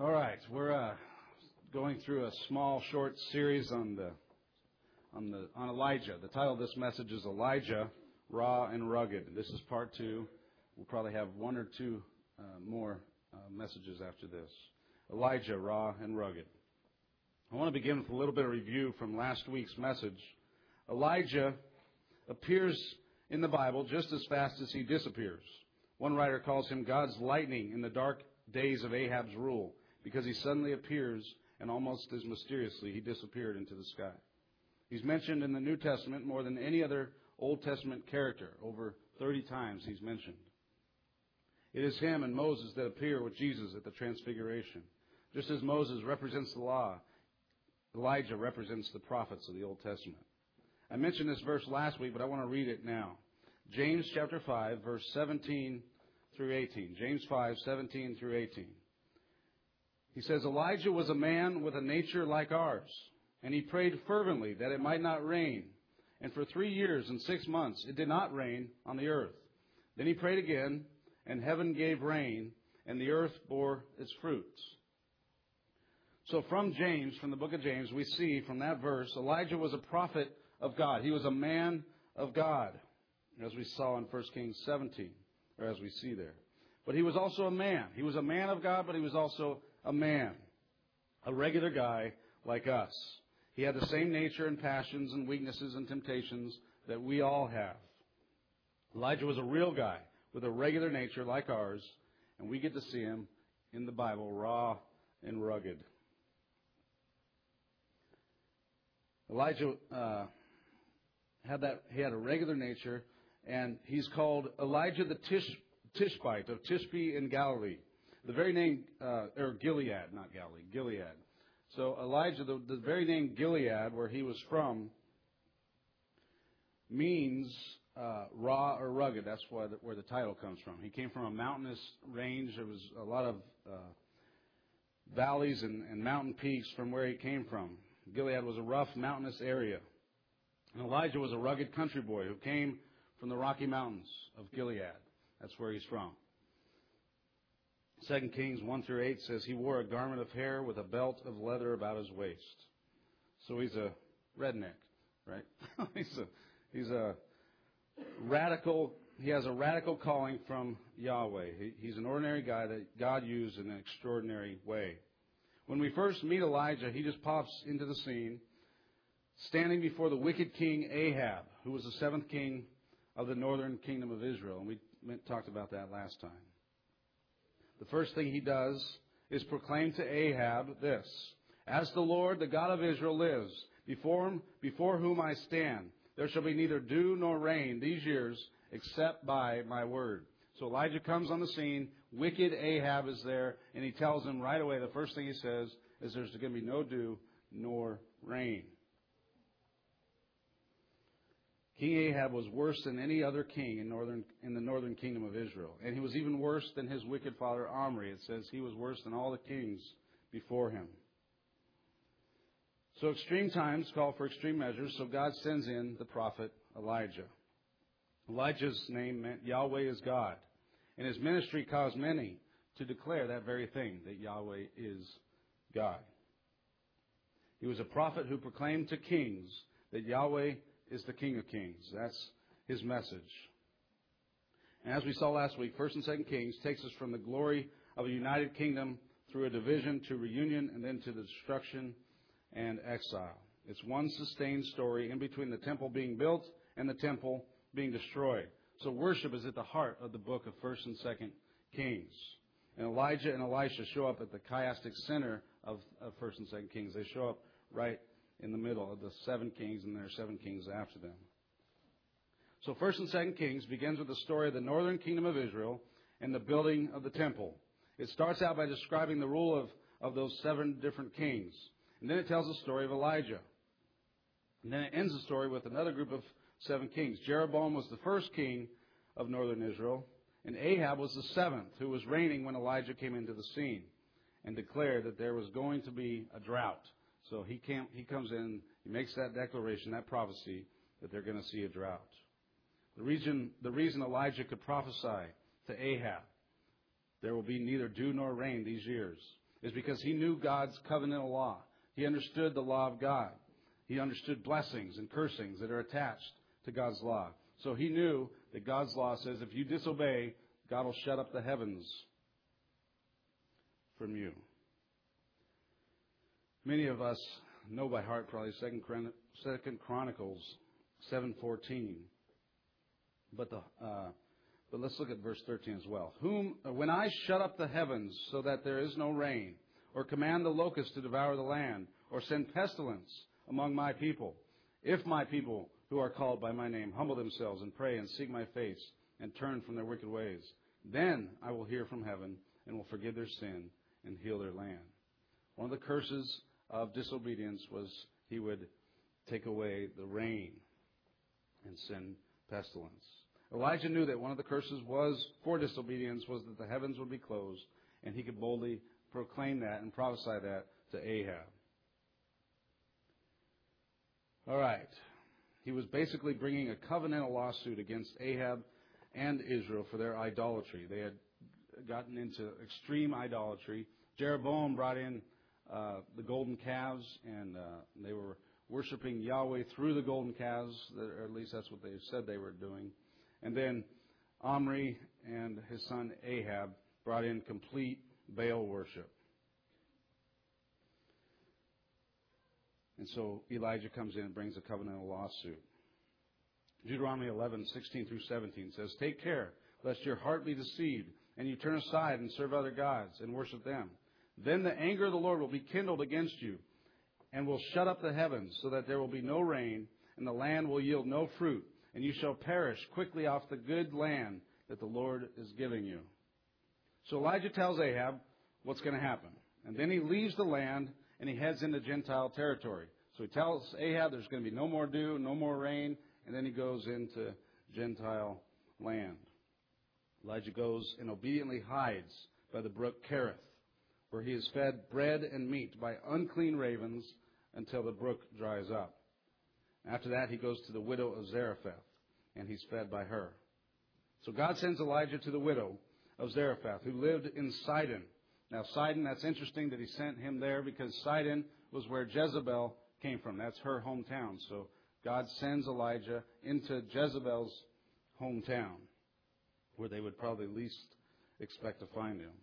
All right, we're going through a small, short series on Elijah. The title of this message is Elijah, Raw and Rugged. This is part 2. We'll probably have one or two more messages after this. Elijah, Raw and Rugged. I want to begin with a little bit of review from last week's message. Elijah appears in the Bible just as fast as he disappears. One writer calls him God's lightning in the dark days of Ahab's rule, because he suddenly appears and almost as mysteriously he disappeared into the sky. He's mentioned in the New Testament more than any other Old Testament character. Over 30 times he's mentioned. It is him and Moses that appear with Jesus at the Transfiguration. Just as Moses represents the law, Elijah represents the prophets of the Old Testament. I mentioned this verse last week, but I want to read it now. James chapter 5, verse 17 through 18. James 5, 17 through 18. He says, Elijah was a man with a nature like ours, and he prayed fervently that it might not rain. And for 3 years and 6 months it did not rain on the earth. Then he prayed again, and heaven gave rain, and the earth bore its fruits. So from the book of James, we see from that verse, Elijah was a prophet of God. He was a man of God, as we saw in 1 Kings 17, or as we see there. But he was also a man. He was a man of God, but he was also a man, a regular guy like us. He had the same nature and passions and weaknesses and temptations that we all have. Elijah was a real guy with a regular nature like ours, and we get to see him in the Bible, raw and rugged. Elijah had a regular nature, and he's called Elijah the Tishbite of Tishbe in Galilee. The very name, or Gilead, not Galilee, Gilead. So Elijah, the very name Gilead, where he was from, means raw or rugged. That's where the title comes from. He came from a mountainous range. There was a lot of valleys and mountain peaks from where he came from. Gilead was a rough, mountainous area. And Elijah was a rugged country boy who came from the Rocky Mountains of Gilead. That's where he's from. 2 Kings 1 through 8 says he wore a garment of hair with a belt of leather about his waist. So he's a redneck, right? he's a radical. He has a radical calling from Yahweh. He's an ordinary guy that God used in an extraordinary way. When we first meet Elijah, he just pops into the scene, standing before the wicked king Ahab, who was the 7th king of the northern kingdom of Israel. And we talked about that last time. The first thing he does is proclaim to Ahab this: As the Lord, the God of Israel, lives, before whom I stand, there shall be neither dew nor rain these years except by my word. So Elijah comes on the scene. Wicked Ahab is there, and he tells him right away, the first thing he says is there's going to be no dew nor rain. King Ahab was worse than any other king in the northern kingdom of Israel. And he was even worse than his wicked father Omri. It says he was worse than all the kings before him. So extreme times call for extreme measures, so God sends in the prophet Elijah. Elijah's name meant Yahweh is God. And his ministry caused many to declare that very thing, that Yahweh is God. He was a prophet who proclaimed to kings that Yahweh is the King of Kings. That's his message. And as we saw last week, 1 and 2 Kings takes us from the glory of a united kingdom through a division to reunion and then to the destruction and exile. It's one sustained story in between the temple being built and the temple being destroyed. So worship is at the heart of the book of 1 and 2 Kings. And Elijah and Elisha show up at the chiastic center of 1 and 2 Kings. They show up right in the middle of the 7 kings, and there are 7 kings after them. So 1 and 2 Kings begins with the story of the northern kingdom of Israel and the building of the temple. It starts out by describing the rule of those 7 different kings. And then it tells the story of Elijah. And then it ends the story with another group of 7 kings. Jeroboam was the first king of northern Israel, and Ahab was the 7th, who was reigning when Elijah came into the scene and declared that there was going to be a drought. So he comes in, he makes that declaration, that prophecy, that they're going to see a drought. The reason Elijah could prophesy to Ahab, there will be neither dew nor rain these years, is because he knew God's covenantal law. He understood the law of God. He understood blessings and cursings that are attached to God's law. So he knew that God's law says if you disobey, God will shut up the heavens from you. Many of us know by heart probably 2 Chronicles 7:14. But let's look at verse 13 as well. When I shut up the heavens so that there is no rain, or command the locusts to devour the land, or send pestilence among my people, if my people who are called by my name humble themselves and pray and seek my face and turn from their wicked ways, then I will hear from heaven and will forgive their sin and heal their land. One of the curses of disobedience was he would take away the rain and send pestilence. Elijah knew that one of the curses for disobedience was that the heavens would be closed, and he could boldly proclaim that and prophesy that to Ahab. All right. He was basically bringing a covenantal lawsuit against Ahab and Israel for their idolatry. They had gotten into extreme idolatry. Jeroboam brought in the golden calves, and they were worshiping Yahweh through the golden calves, or at least that's what they said they were doing. And then Omri and his son Ahab brought in complete Baal worship. And so Elijah comes in and brings a covenantal lawsuit. Deuteronomy 11:16 through 17 says, "Take care, lest your heart be deceived, and you turn aside and serve other gods and worship them. Then the anger of the Lord will be kindled against you, and will shut up the heavens, so that there will be no rain, and the land will yield no fruit, and you shall perish quickly off the good land that the Lord is giving you." So Elijah tells Ahab what's going to happen. And then he leaves the land, and he heads into Gentile territory. So he tells Ahab there's going to be no more dew, no more rain, and then he goes into Gentile land. Elijah goes and obediently hides by the brook Kerith, where he is fed bread and meat by unclean ravens until the brook dries up. After that, he goes to the widow of Zarephath, and he's fed by her. So God sends Elijah to the widow of Zarephath, who lived in Sidon. Now, Sidon, that's interesting that he sent him there, because Sidon was where Jezebel came from. That's her hometown. So God sends Elijah into Jezebel's hometown, where they would probably least expect to find him.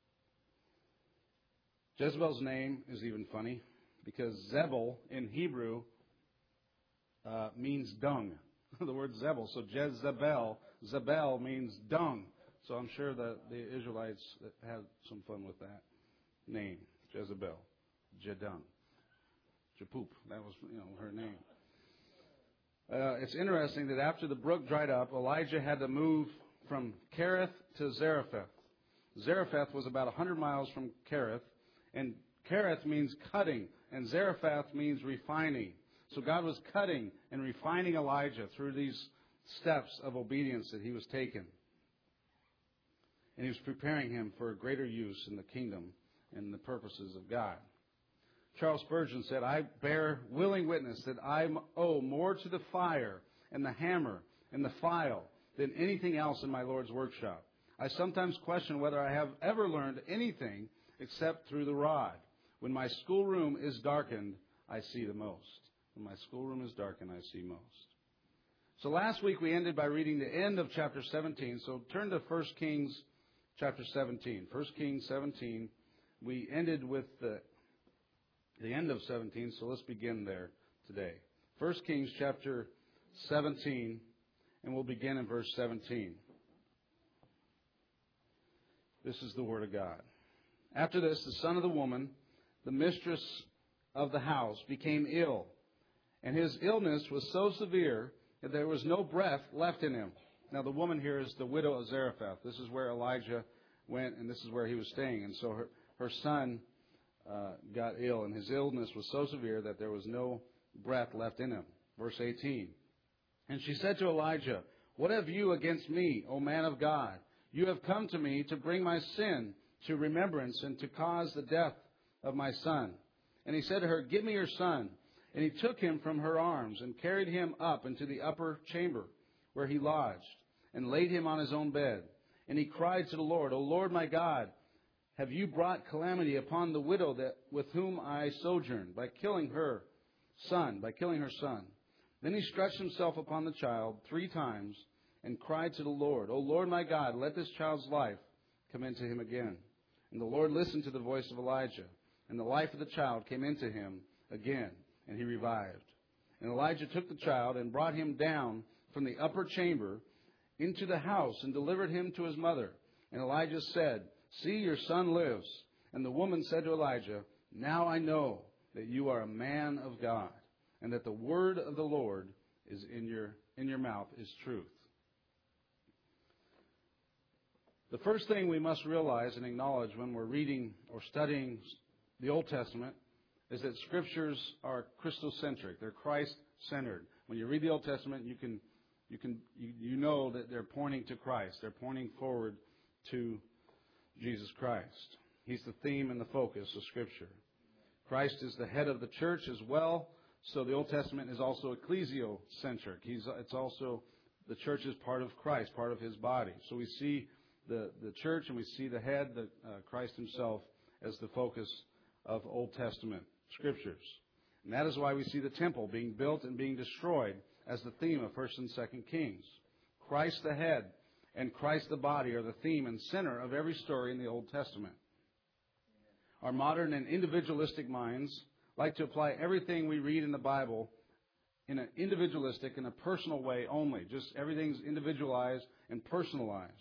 Jezebel's name is even funny, because Zebul in Hebrew means dung. The word Zebul. So Zebel means dung. So I'm sure that the Israelites had some fun with that name, Jezebel, Jedung, Japoop. That was, her name. It's interesting that after the brook dried up, Elijah had to move from Kerith to Zarephath. Zarephath was about 100 miles from Kerith, and Kerith means cutting, and Zarephath means refining. So God was cutting and refining Elijah through these steps of obedience that he was taking. And he was preparing him for greater use in the kingdom and the purposes of God. Charles Spurgeon said, "I bear willing witness that I owe more to the fire and the hammer and the file than anything else in my Lord's workshop. I sometimes question whether I have ever learned anything except through the rod. When my schoolroom is darkened, I see the most." When my schoolroom is darkened, I see most. So last week we ended by reading the end of chapter 17. So turn to 1 Kings chapter 17. 1 Kings 17. We ended with the end of 17, so let's begin there today. 1 Kings chapter 17, and we'll begin in verse 17. This is the word of God. "After this, the son of the woman, the mistress of the house, became ill, and his illness was so severe that there was no breath left in him." Now, the woman here is the widow of Zarephath. This is where Elijah went, and this is where he was staying. And so her son got ill, and his illness was so severe that there was no breath left in him. Verse 18. "And she said to Elijah, 'What have you against me, O man of God? You have come to me to bring my sin to remembrance and to cause the death of my son.' And he said to her, 'Give me your son.' And he took him from her arms and carried him up into the upper chamber where he lodged and laid him on his own bed. And he cried to the Lord, 'O Lord my God, have you brought calamity upon the widow with whom I sojourned by killing her son? Then he stretched himself upon the child 3 times and cried to the Lord, O Lord my God, let this child's life come into him again. And the Lord listened to the voice of Elijah, and the life of the child came into him again, and he revived. And Elijah took the child and brought him down from the upper chamber into the house and delivered him to his mother. And Elijah said, See, your son lives. And the woman said to Elijah, Now I know that you are a man of God, and that the word of the Lord is in your mouth is truth. The first thing we must realize and acknowledge when we're reading or studying the Old Testament is that Scriptures are Christocentric. They're Christ-centered. When you read the Old Testament, you know that they're pointing to Christ. They're pointing forward to Jesus Christ. He's the theme and the focus of Scripture. Christ is the head of the church as well, so the Old Testament is also ecclesiocentric. It's also the church is part of Christ, part of His body. So we see the church and we see the head, Christ Himself, as the focus of Old Testament Scriptures. And that is why we see the temple being built and being destroyed as the theme of 1st and 2nd Kings. Christ the head and Christ the body are the theme and center of every story in the Old Testament. Our modern and individualistic minds like to apply everything we read in the Bible in an individualistic and a personal way only. Just everything's individualized and personalized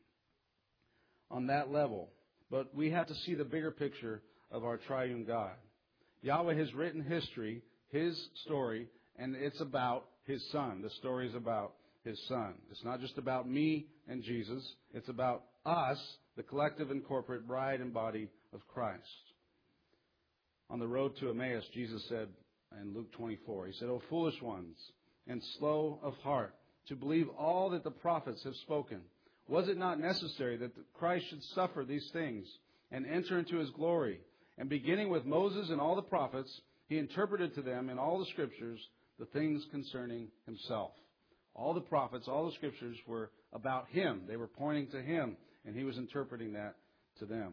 on that level. But we have to see the bigger picture of our triune God. Yahweh has written history, His story, and it's about His Son. The story is about His Son. It's not just about me and Jesus. It's about us, the collective and corporate bride and body of Christ. On the road to Emmaus, Jesus said in Luke 24, He said, O foolish ones, and slow of heart, to believe all that the prophets have spoken. Was it not necessary that Christ should suffer these things and enter into His glory? And beginning with Moses and all the prophets, He interpreted to them in all the Scriptures the things concerning Himself. All the prophets, all the Scriptures were about Him. They were pointing to Him, and He was interpreting that to them.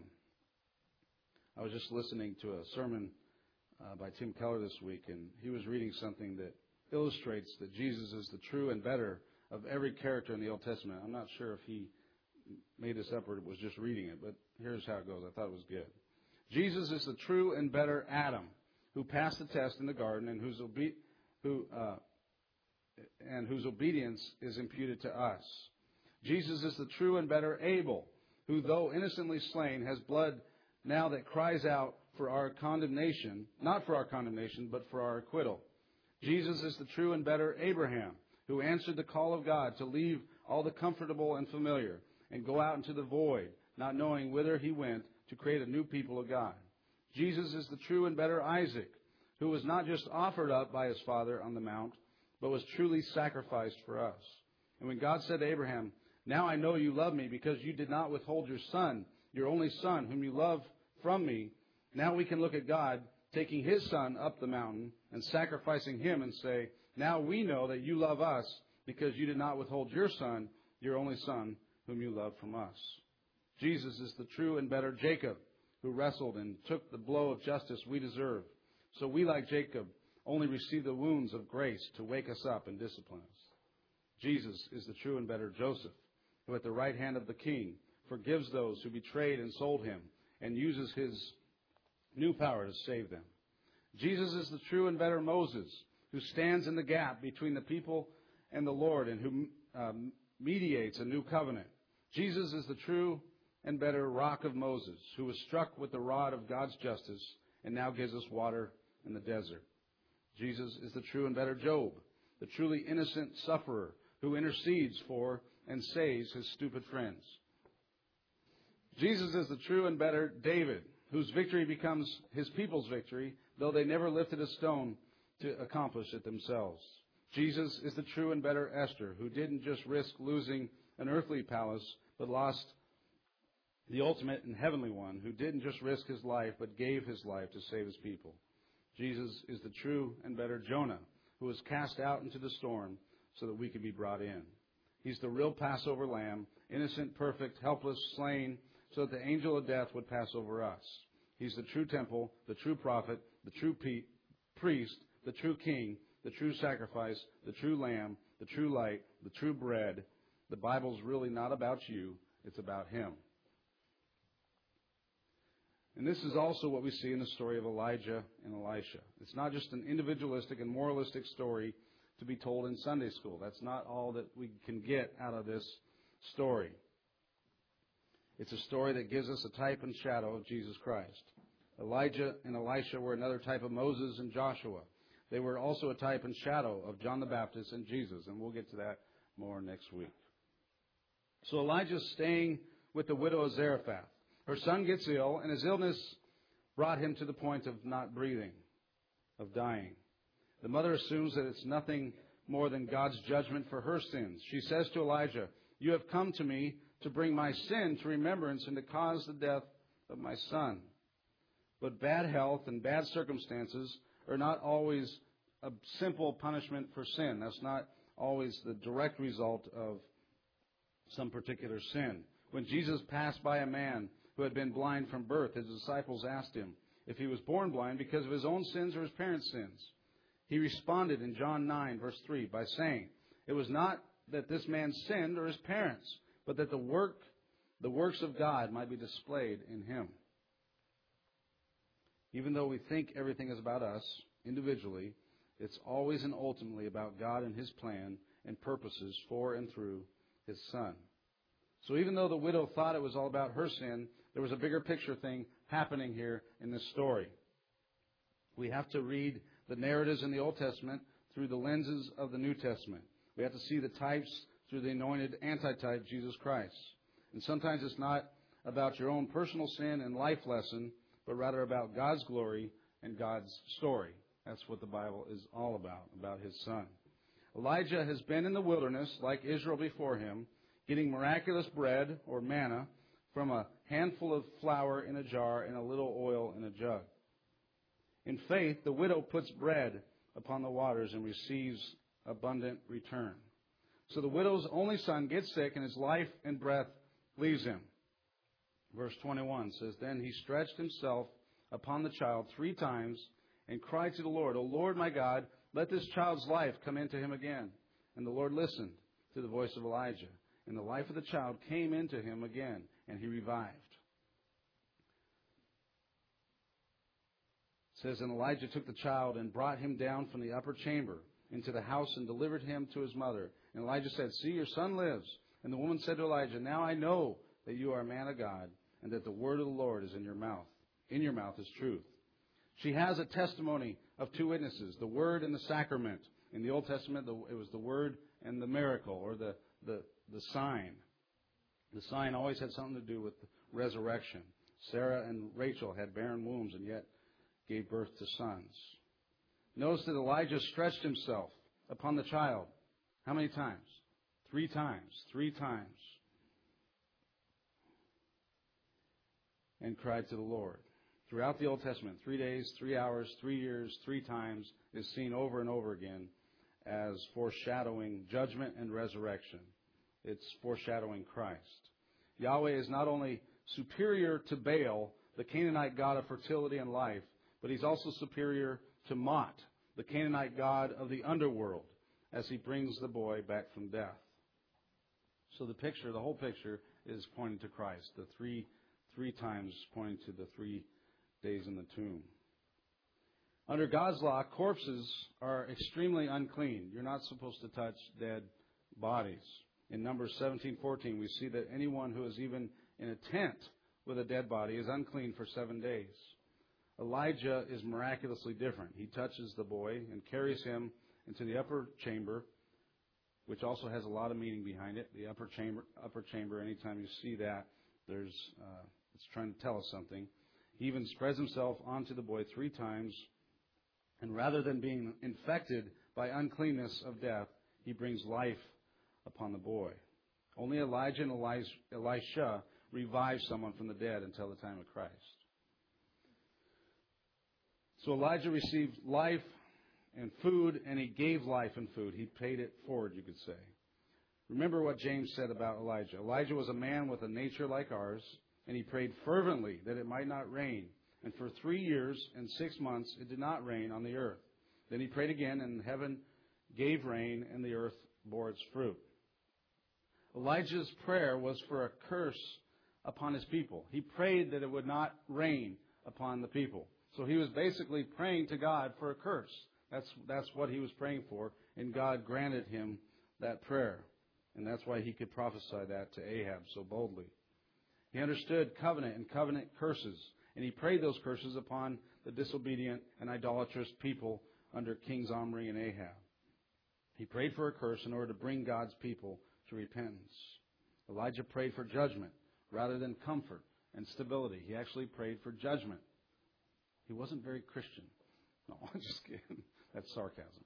I was just listening to a sermon by Tim Keller this week, and he was reading something that illustrates that Jesus is the true and better of every character in the Old Testament. I'm not sure if he made this up or was just reading it, but here's how it goes. I thought it was good. Jesus is the true and better Adam, who passed the test in the garden and whose obedience is imputed to us. Jesus is the true and better Abel, who, though innocently slain, has blood now that cries out for our condemnation, not for our condemnation, but for our acquittal. Jesus is the true and better Abraham, who answered the call of God to leave all the comfortable and familiar and go out into the void, not knowing whither he went, to create a new people of God. Jesus is the true and better Isaac, who was not just offered up by his father on the mount, but was truly sacrificed for us. And when God said to Abraham, Now I know you love me because you did not withhold your son, your only son, whom you love, from me, now we can look at God taking His Son up the mountain and sacrificing Him and say, Now we know that you love us because you did not withhold your Son, your only Son, whom you loved from us. Jesus is the true and better Jacob, who wrestled and took the blow of justice we deserve. So we, like Jacob, only receive the wounds of grace to wake us up and discipline us. Jesus is the true and better Joseph, who at the right hand of the king forgives those who betrayed and sold him and uses his new power to save them. Jesus is the true and better Moses, who stands in the gap between the people and the Lord and who mediates a new covenant. Jesus is the true and better rock of Moses, who was struck with the rod of God's justice and now gives us water in the desert. Jesus is the true and better Job, the truly innocent sufferer who intercedes for and saves his stupid friends. Jesus is the true and better David, whose victory becomes his people's victory, though they never lifted a stone to accomplish it themselves. Jesus is the true and better Esther, who didn't just risk losing an earthly palace, but lost the ultimate and heavenly one, who didn't just risk his life, but gave his life to save his people. Jesus is the true and better Jonah, who was cast out into the storm so that we could be brought in. He's the real Passover lamb, innocent, perfect, helpless, slain, so that the angel of death would pass over us. He's the true temple, the true prophet, the true priest, the true king, the true sacrifice, the true lamb, the true light, the true bread. The Bible's really not about you, it's about him. And this is also what we see in the story of Elijah and Elisha. It's not just an individualistic and moralistic story to be told in Sunday school. That's not all that we can get out of this story. It's a story that gives us a type and shadow of Jesus Christ. Elijah and Elisha were another type of Moses and Joshua. They were also a type and shadow of John the Baptist and Jesus, and we'll get to that more next week. So Elijah's staying with the widow of Zarephath. Her son gets ill, and his illness brought him to the point of not breathing, of dying. The mother assumes that it's nothing more than God's judgment for her sins. She says to Elijah, "You have come to me to bring my sin to remembrance and to cause the death of my son." But bad health and bad circumstances are not always a simple punishment for sin. That's not always the direct result of some particular sin. When Jesus passed by a man who had been blind from birth, his disciples asked him if he was born blind because of his own sins or his parents' sins. He responded in John 9, verse 3, by saying, "It was not that this man sinned or his parents, but that the works of God might be displayed in him." Even though we think everything is about us individually, it's always and ultimately about God and his plan and purposes for and through his Son. So even though the widow thought it was all about her sin, there was a bigger picture thing happening here in this story. We have to read the narratives in the Old Testament through the lenses of the New Testament. We have to see the types through the anointed antitype, Jesus Christ. And sometimes it's not about your own personal sin and life lesson, but rather about God's glory and God's story. That's what the Bible is all about his Son. Elijah has been in the wilderness, like Israel before him, getting miraculous bread, or manna, from a handful of flour in a jar and a little oil in a jug. In faith, the widow puts bread upon the waters and receives abundant return. So the widow's only son gets sick, and his life and breath leaves him. Verse 21 says, "Then he stretched himself upon the child 3 times and cried to the Lord, 'O Lord my God, let this child's life come into him again.' And the Lord listened to the voice of Elijah. And the life of the child came into him again, and he revived." It says, "And Elijah took the child and brought him down from the upper chamber into the house and delivered him to his mother. And Elijah said, 'See, your son lives.' And the woman said to Elijah, 'Now I know that you are a man of God, and that the word of the Lord is in your mouth. In your mouth is truth.'" She has a testimony of 2 witnesses, the word and the sacrament. In the Old Testament, it was the word and the miracle, or the sign. The sign always had something to do with the resurrection. Sarah and Rachel had barren wombs and yet gave birth to sons. Notice that Elijah stretched himself upon the child. How many times? 3 times. 3 times. And cried to the Lord. Throughout the Old Testament, 3 days, 3 hours, 3 years, 3 times is seen over and over again as foreshadowing judgment and resurrection. It's foreshadowing Christ. Yahweh is not only superior to Baal, the Canaanite god of fertility and life, but he's also superior to Mot, the Canaanite god of the underworld, as he brings the boy back from death. So the whole picture is pointing to Christ, the three times pointing to the 3 days in the tomb. Under God's law, corpses are extremely unclean. You're not supposed to touch dead bodies. In Numbers 17:14, we see that anyone who is even in a tent with a dead body is unclean for 7 days. Elijah is miraculously different. He touches the boy and carries him into the upper chamber, which also has a lot of meaning behind it. The upper chamber. Anytime you see that, it's trying to tell us something. He even spreads himself onto the boy 3 times, and rather than being infected by uncleanness of death, he brings life upon the boy. Only Elijah and Elisha revive someone from the dead until the time of Christ. So Elijah received life and food, and he gave life and food. He paid it forward, you could say. Remember what James said about Elijah. Elijah was a man with a nature like ours. And he prayed fervently that it might not rain. And for 3 years and 6 months it did not rain on the earth. Then he prayed again, and heaven gave rain, and the earth bore its fruit. Elijah's prayer was for a curse upon his people. He prayed that it would not rain upon the people. So he was basically praying to God for a curse. That's what he was praying for, and God granted him that prayer. And that's why he could prophesy that to Ahab so boldly. He understood covenant and covenant curses, and he prayed those curses upon the disobedient and idolatrous people under Kings Omri and Ahab. He prayed for a curse in order to bring God's people to repentance. Elijah prayed for judgment rather than comfort and stability. He actually prayed for judgment. He wasn't very Christian. No, I'm just kidding. That's sarcasm.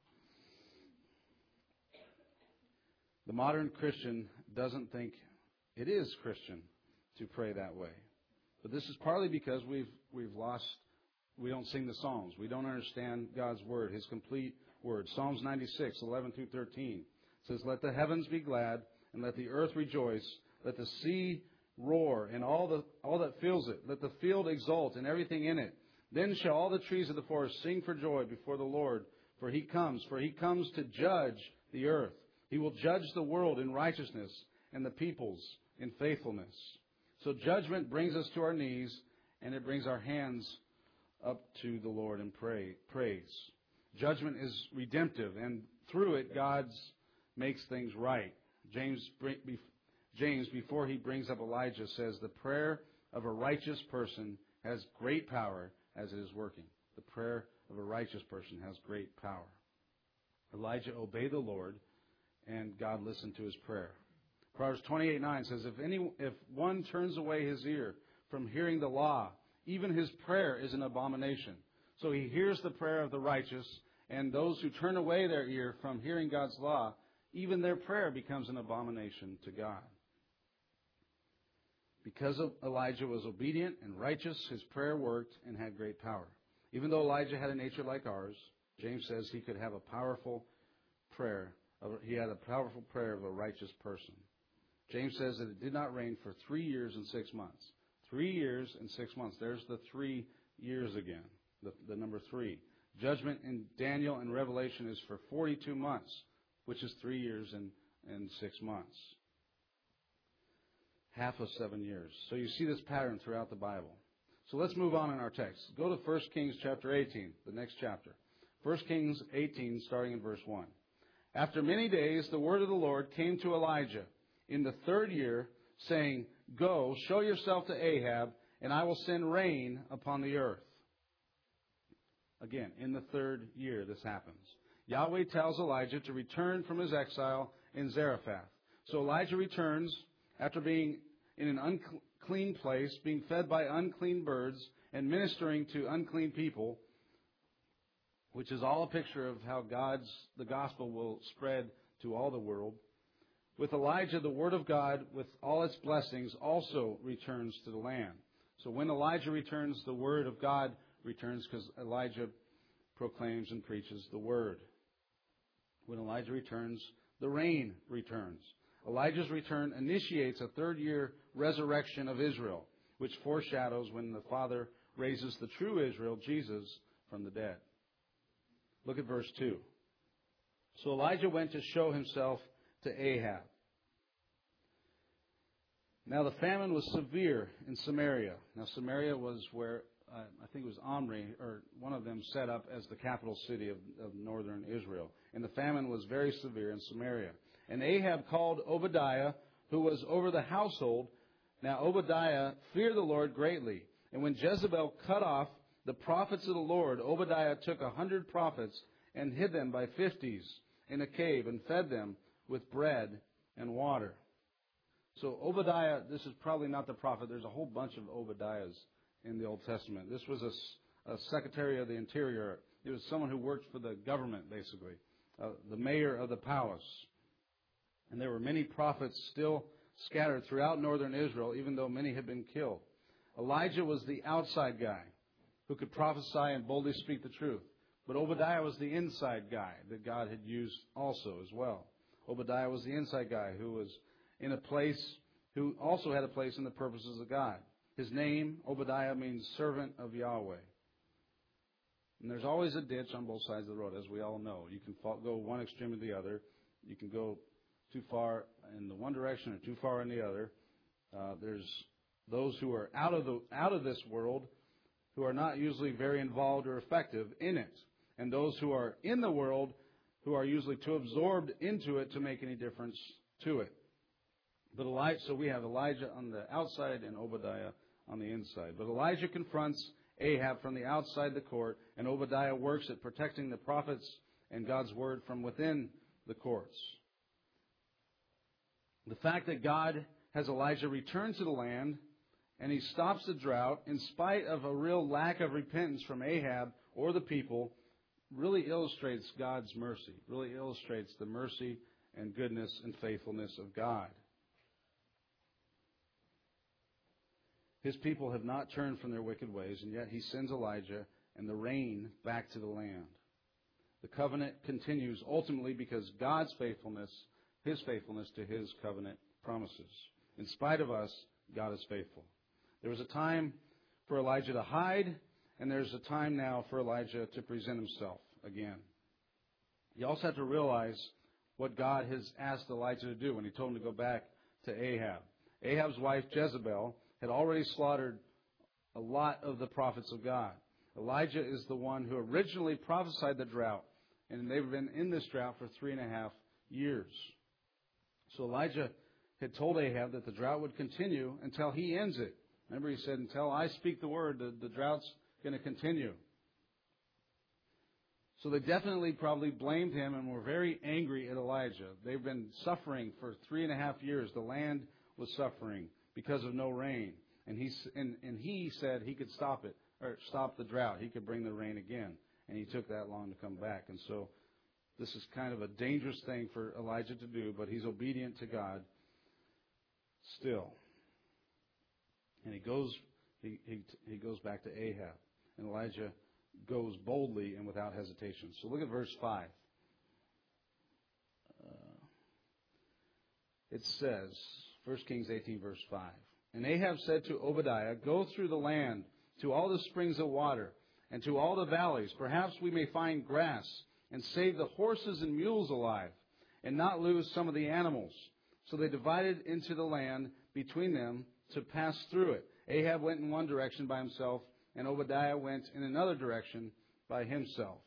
The modern Christian doesn't think it is Christian to pray that way. But this is partly because we don't sing the Psalms. We don't understand God's Word, His complete Word. Psalms 96, 11 through 13 says, "Let the heavens be glad, and let the earth rejoice. Let the sea roar, and all that fills it. Let the field exult, and everything in it. Then shall all the trees of the forest sing for joy before the Lord, for He comes to judge the earth. He will judge the world in righteousness, and the peoples in faithfulness." So judgment brings us to our knees, and it brings our hands up to the Lord in praise. Judgment is redemptive, and through it, God makes things right. James, before he brings up Elijah, says, "The prayer of a righteous person has great power as it is working." The prayer of a righteous person has great power. Elijah obeyed the Lord, and God listened to his prayer. Proverbs 28:9 says, if one turns away his ear from hearing the law, even his prayer is an abomination. So he hears the prayer of the righteous, and those who turn away their ear from hearing God's law, even their prayer becomes an abomination to God. Because Elijah was obedient and righteous, his prayer worked and had great power. Even though Elijah had a nature like ours, James says he could have a powerful prayer. He had a powerful prayer of a righteous person. James says that it did not rain for 3 years and 6 months. 3 years and 6 months. There's the 3 years again, the number 3. Judgment in Daniel and Revelation is for 42 months, which is 3 years and 6 months. Half of 7 years. So you see this pattern throughout the Bible. So let's move on in our text. Go to 1 Kings chapter 18, the next chapter. 1 Kings 18, starting in verse 1. "After many days, the word of the Lord came to Elijah in the 3rd year, saying, 'Go, show yourself to Ahab, and I will send rain upon the earth.'" Again, in the 3rd year this happens. Yahweh tells Elijah to return from his exile in Zarephath. So Elijah returns after being in an unclean place, being fed by unclean birds, and ministering to unclean people, which is all a picture of how the gospel will spread to all the world. With Elijah, the word of God, with all its blessings, also returns to the land. So when Elijah returns, the word of God returns, because Elijah proclaims and preaches the word. When Elijah returns, the rain returns. Elijah's return initiates a 3rd-year resurrection of Israel, which foreshadows when the Father raises the true Israel, Jesus, from the dead. Look at verse 2. "So Elijah went to show himself to Ahab. Now the famine was severe in Samaria." Now Samaria was where, I think it was Omri, or one of them, set up as the capital city of northern Israel. And the famine was very severe in Samaria. "And Ahab called Obadiah, who was over the household. Now Obadiah feared the Lord greatly. And when Jezebel cut off the prophets of the Lord, Obadiah took 100 prophets and hid them by 50s in a cave and fed them with bread and water." So Obadiah, this is probably not the prophet. There's a whole bunch of Obadiahs in the Old Testament. This was a secretary of the interior. It was someone who worked for the government, basically, the mayor of the palace. And there were many prophets still scattered throughout northern Israel, even though many had been killed. Elijah was the outside guy who could prophesy and boldly speak the truth. But Obadiah was the inside guy that God had used also as well. Obadiah was the inside guy who was in a place, who also had a place in the purposes of God. His name, Obadiah, means servant of Yahweh. And there's always a ditch on both sides of the road, as we all know. You can go one extreme or the other. You can go too far in the one direction or too far in the other. There's those who are out of this world who are not usually very involved or effective in it. And those who are in the world who are usually too absorbed into it to make any difference to it. So we have Elijah on the outside and Obadiah on the inside. But Elijah confronts Ahab from the outside the court, and Obadiah works at protecting the prophets and God's word from within the courts. The fact that God has Elijah return to the land and he stops the drought in spite of a real lack of repentance from Ahab or the people really illustrates God's mercy, really illustrates the mercy and goodness and faithfulness of God. His people have not turned from their wicked ways, and yet he sends Elijah and the rain back to the land. The covenant continues ultimately because God's faithfulness, His faithfulness to His covenant promises. In spite of us, God is faithful. There was a time for Elijah to hide, and there's a time now for Elijah to present himself again. You also have to realize what God has asked Elijah to do when He told him to go back to Ahab. Ahab's wife, Jezebel, had already slaughtered a lot of the prophets of God. Elijah is the one who originally prophesied the drought, and they've been in this drought for 3.5 years. So Elijah had told Ahab that the drought would continue until he ends it. Remember, he said, until I speak the word, the drought's going to continue. So they definitely probably blamed him and were very angry at Elijah. They've been suffering for 3.5 years. The land was suffering because of no rain. And he said he could stop it, or stop the drought. He could bring the rain again. And he took that long to come back. And so this is kind of a dangerous thing for Elijah to do, but he's obedient to God still. And he goes back to Ahab. And Elijah goes boldly and without hesitation. So look at verse 5. It says, 1 Kings 18, verse 5. And Ahab said to Obadiah, go through the land to all the springs of water and to all the valleys. Perhaps we may find grass and save the horses and mules alive and not lose some of the animals. So they divided into the land between them to pass through it. Ahab went in one direction by himself, and Obadiah went in another direction by himself.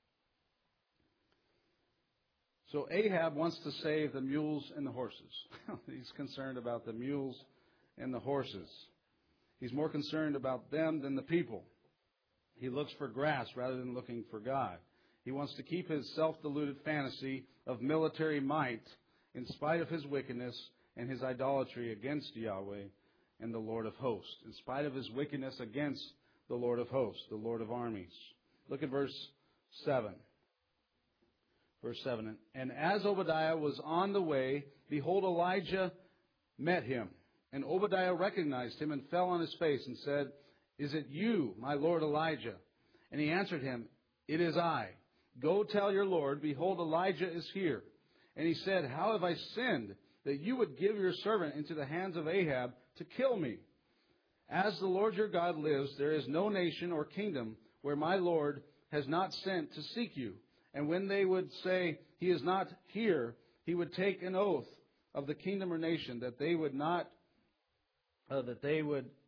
So Ahab wants to save the mules and the horses. He's concerned about the mules and the horses. He's more concerned about them than the people. He looks for grass rather than looking for God. He wants to keep his self-deluded fantasy of military might in spite of his wickedness and his idolatry against Yahweh and the Lord of hosts. In spite of his wickedness against the Lord of hosts, the Lord of armies. Look at verse 7. Verse 7. And as Obadiah was on the way, behold, Elijah met him. And Obadiah recognized him and fell on his face and said, is it you, my Lord Elijah? And he answered him, it is I. Go tell your Lord, behold, Elijah is here. And he said, how have I sinned that you would give your servant into the hands of Ahab to kill me? As the Lord your God lives, there is no nation or kingdom where my Lord has not sent to seek you. And when they would say, he is not here, he would take an oath of the kingdom or nation that they would not, that they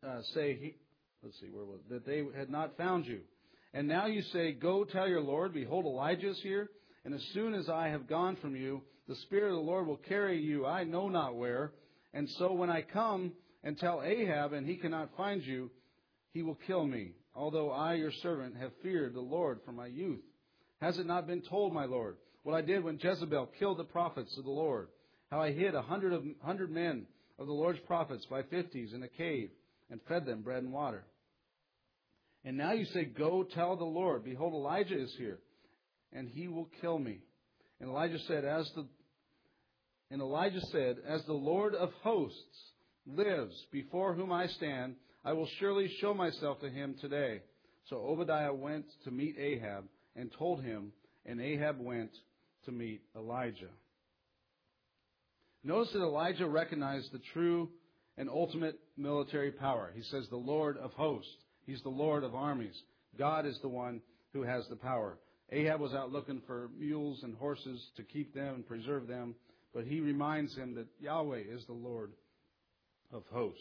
had not found you. And now you say, go tell your Lord, behold, Elijah is here. And as soon as I have gone from you, the Spirit of the Lord will carry you, I know not where. And so when I come and tell Ahab, and he cannot find you, he will kill me, although I, your servant, have feared the Lord from my youth. Has it not been told, my Lord, what I did when Jezebel killed the prophets of the Lord? How I hid 100 men of the Lord's prophets by 50s in a cave and fed them bread and water. And now you say, go tell the Lord, behold, Elijah is here, and he will kill me. And Elijah said, as the Lord of hosts lives, before whom I stand, I will surely show myself to him today. So Obadiah went to meet Ahab and told him, and Ahab went to meet Elijah. Notice that Elijah recognized the true and ultimate military power. He says the Lord of hosts. He's the Lord of armies. God is the one who has the power. Ahab was out looking for mules and horses to keep them and preserve them, but he reminds him that Yahweh is the Lord of hosts.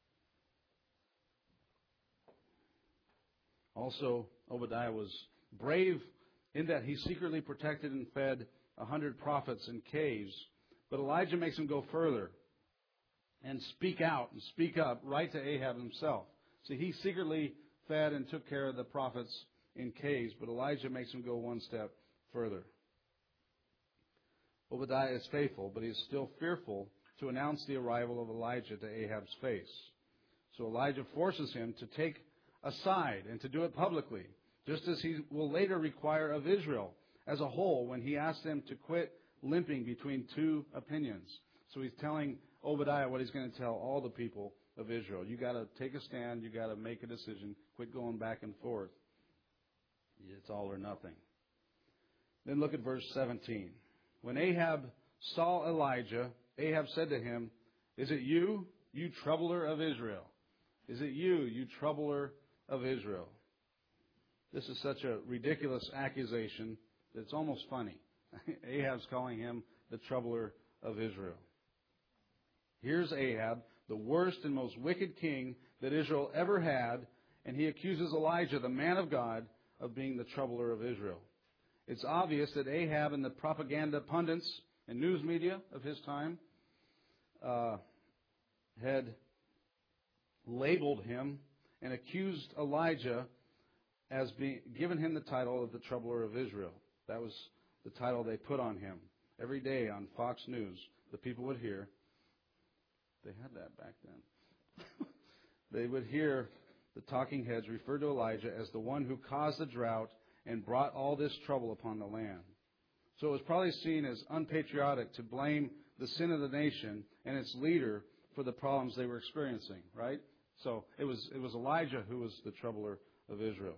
Also, Obadiah was brave in that he secretly protected and fed 100 prophets in caves. But Elijah makes him go further and speak out and speak up right to Ahab himself. See, he secretly fed and took care of the prophets in caves, but Elijah makes him go one step further. Obadiah is faithful, but he is still fearful to announce the arrival of Elijah to Ahab's face. So Elijah forces him to take a side and to do it publicly, just as he will later require of Israel as a whole when he asks them to quit limping between two opinions. So he's telling Obadiah what he's going to tell all the people of Israel. You got to take a stand. You got to make a decision. Quit going back and forth. It's all or nothing. Then look at verse 17. When Ahab saw Elijah, Ahab said to him, "Is it you, you troubler of Israel? Is it you, you troubler of Israel?" This is such a ridiculous accusation that it's almost funny. Ahab's calling him the troubler of Israel. Here's Ahab, the worst and most wicked king that Israel ever had, and he accuses Elijah, the man of God, of being the troubler of Israel. It's obvious that Ahab and the propaganda pundits and news media of his time had labeled him and accused Elijah as being given him the title of the troubler of Israel. That was the title they put on him. Every day on Fox News, the people would hear. They had that back then. They would hear the talking heads refer to Elijah as the one who caused the drought and brought all this trouble upon the land. So it was probably seen as unpatriotic to blame the sin of the nation and its leader for the problems they were experiencing, right? So it was Elijah who was the troubler of Israel.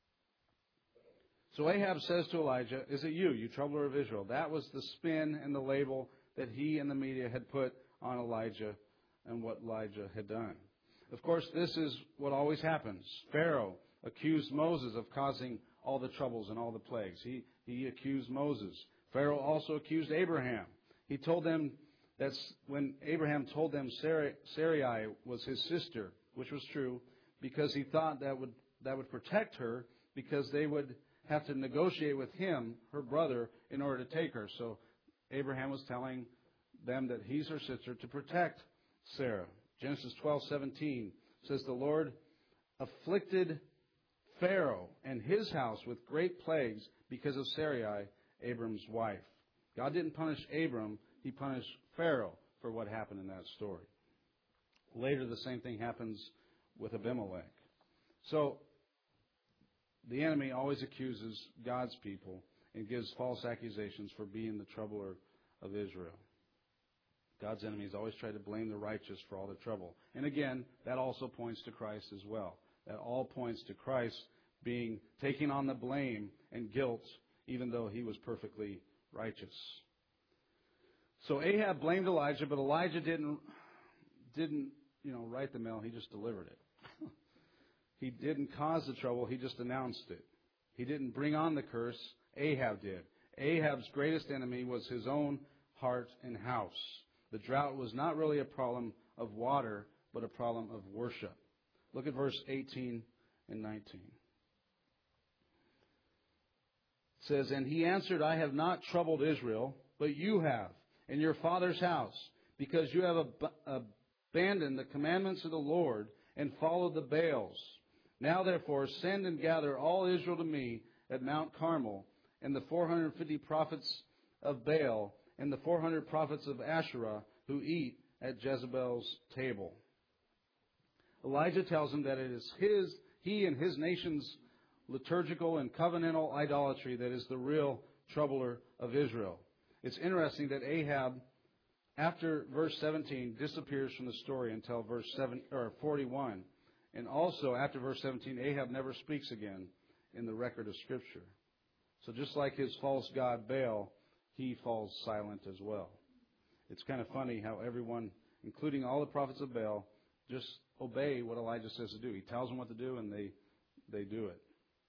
So Ahab says to Elijah, "Is it you, you troubler of Israel?" That was the spin and the label that he and the media had put on Elijah and what Elijah had done. Of course, this is what always happens. Pharaoh accused Moses of causing all the troubles and all the plagues. He accused Moses. Pharaoh also accused Abraham. He told them that's when Abraham told them Sarai was his sister, which was true, because he thought that would protect her, because they would have to negotiate with him, her brother, in order to take her. So Abraham was telling them that he's her sister to protect Sarah. Genesis 12:17 says the Lord afflicted Pharaoh and his house with great plagues because of Sarai, Abram's wife. God didn't punish Abram, he punished Pharaoh for what happened in that story. Later, the same thing happens with Abimelech. So, the enemy always accuses God's people and gives false accusations for being the troubler of Israel. God's enemies always try to blame the righteous for all the trouble. And again, that also points to Christ as well. That all points to Christ being taking on the blame and guilt, even though he was perfectly righteous. So Ahab blamed Elijah, but Elijah didn't write the mail. He just delivered it. He didn't cause the trouble. He just announced it. He didn't bring on the curse. Ahab did. Ahab's greatest enemy was his own heart and house. The drought was not really a problem of water, but a problem of worship. Look at verse 18 and 19. It says, "And he answered, I have not troubled Israel, but you have, and your father's house, because you have abandoned the commandments of the Lord and followed the Baals. Now therefore send and gather all Israel to me at Mount Carmel, and the 450 prophets of Baal, and the 400 prophets of Asherah who eat at Jezebel's table." Elijah tells him that it is he and his nation's liturgical and covenantal idolatry that is the real troubler of Israel. It's interesting that Ahab, after verse 17, disappears from the story until verse 41. And also, after verse 17, Ahab never speaks again in the record of Scripture. So just like his false god Baal, he falls silent as well. It's kind of funny how everyone including all the prophets of Baal, just obey what Elijah says to do. He tells them what to do, and they do it.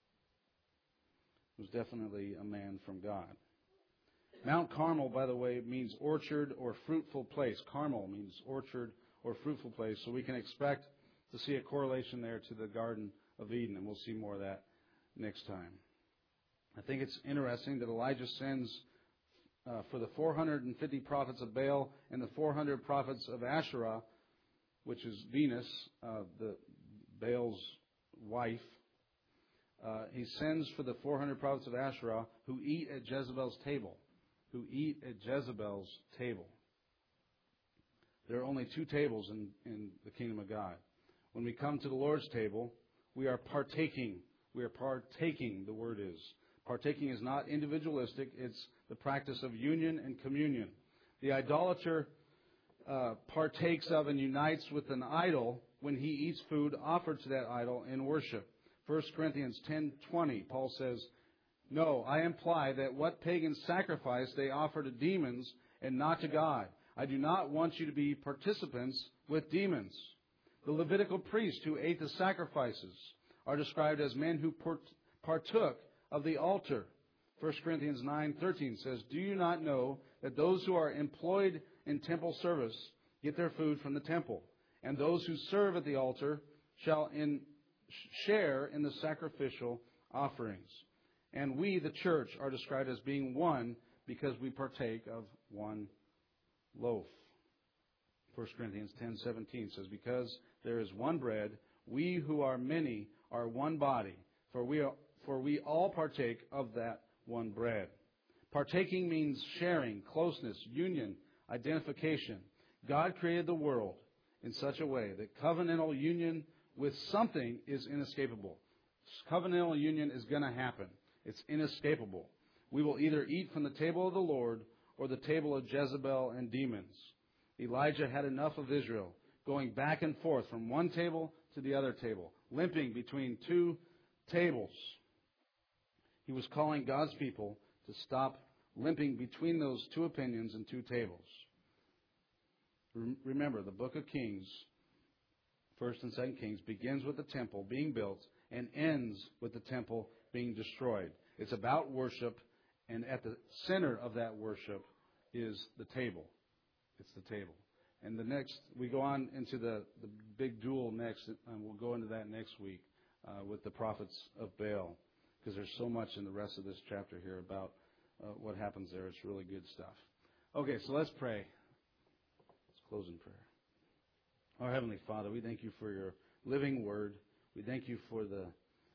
He was definitely a man from God. Mount Carmel, by the way, means orchard or fruitful place. Carmel means orchard or fruitful place. So we can expect to see a correlation there to the Garden of Eden, and we'll see more of that next time. I think it's interesting that Elijah sends for the 450 prophets of Baal and the 400 prophets of Asherah, which is Venus, the Baal's wife. He sends for the 400 prophets of Asherah who eat at Jezebel's table. Who eat at Jezebel's table. There are only two tables in the kingdom of God. When we come to the Lord's table, we are partaking. We are partaking, the word is. Partaking is not individualistic. It's the practice of union and communion. The idolater partakes of and unites with an idol when he eats food offered to that idol in worship. 1 Corinthians 10:20, Paul says, "No, I imply that what pagan sacrifice they offer to demons and not to God. I do not want you to be participants with demons." The Levitical priests who ate the sacrifices are described as men who partook of the altar. 1 Corinthians 9:13 says, "Do you not know that those who are employed in temple service get their food from the temple, and those who serve at the altar shall share in the sacrificial offerings? And we, the church, are described as being one because we partake of one loaf." 1 Corinthians 10:17 says, "Because there is one bread, we who are many are one body, for we all partake of that one bread." Partaking means sharing, closeness, union, identification. God created the world in such a way that covenantal union with something is inescapable. Covenantal union is going to happen. It's inescapable. We will either eat from the table of the Lord or the table of Jezebel and demons. Elijah had enough of Israel, going back and forth from one table to the other table, limping between two tables. He was calling God's people to stop limping between those two opinions and two tables. Remember, the book of Kings, 1st and 2nd Kings, begins with the temple being built and ends with the temple being destroyed. It's about worship, and at the center of that worship is the table. It's the table. And we go on into the big duel next, and we'll go into that next week with the prophets of Baal, because there's so much in the rest of this chapter here about what happens there. It's really good stuff. Okay, so let's pray. Let's close in prayer. Our Heavenly Father, we thank you for your living word. We thank you for the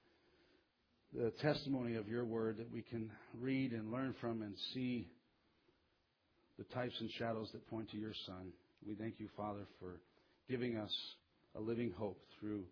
testimony of your word that we can read and learn from and see the types and shadows that point to your Son. We thank you, Father, for giving us a living hope through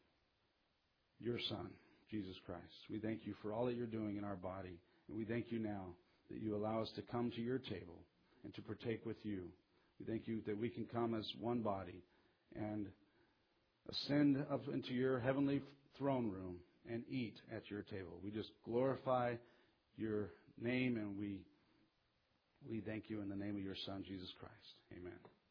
your Son, Jesus Christ. We thank you for all that you're doing in our body. And we thank you now that you allow us to come to your table and to partake with you. We thank you that we can come as one body and ascend up into your heavenly throne room and eat at your table. We just glorify your name, and we thank you in the name of your Son, Jesus Christ. Amen.